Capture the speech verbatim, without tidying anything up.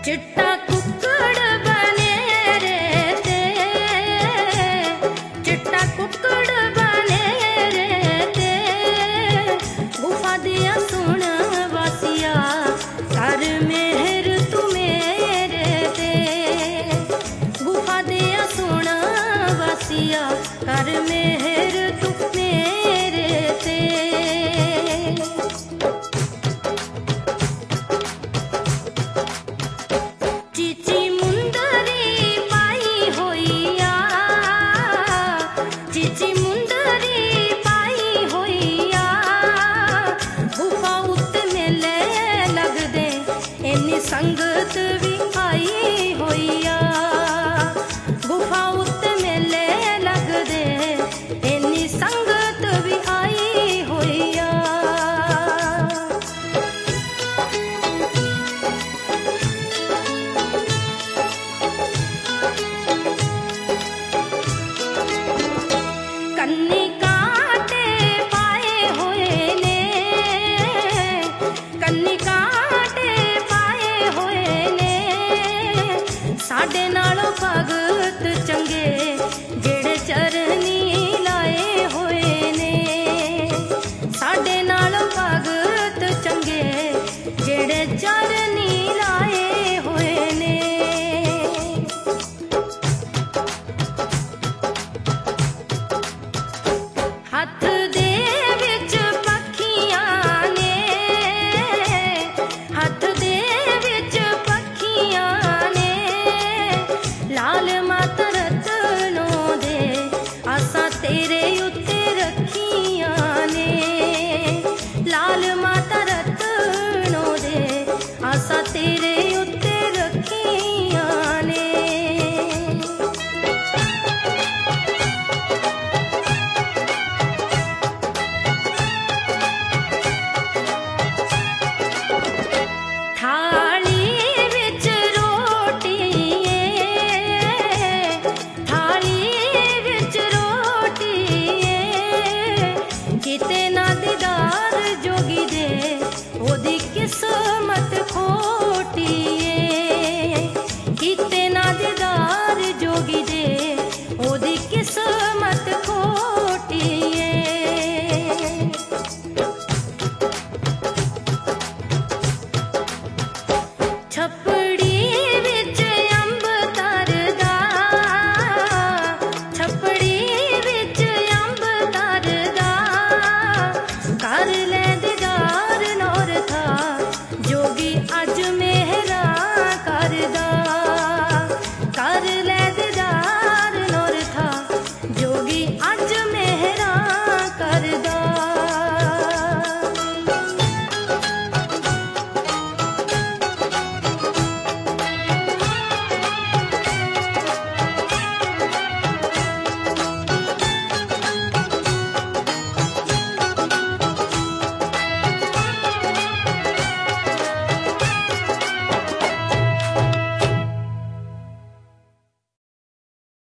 चिट्टा कुक्कड़ बने रे ते, चिट्टा कुक्कड़ बने रे ते, गुफा दिया सुन वासिया कर मेहर तू मेरे ते, गुफा दिया सुन वासिया कर मेहर तू मेरे ते। चीची मुंदरी पाई होइया, चीची मुंदरी पाई होइया, गुफा उत्ते मेले लगदे इन्नी संगत भी आई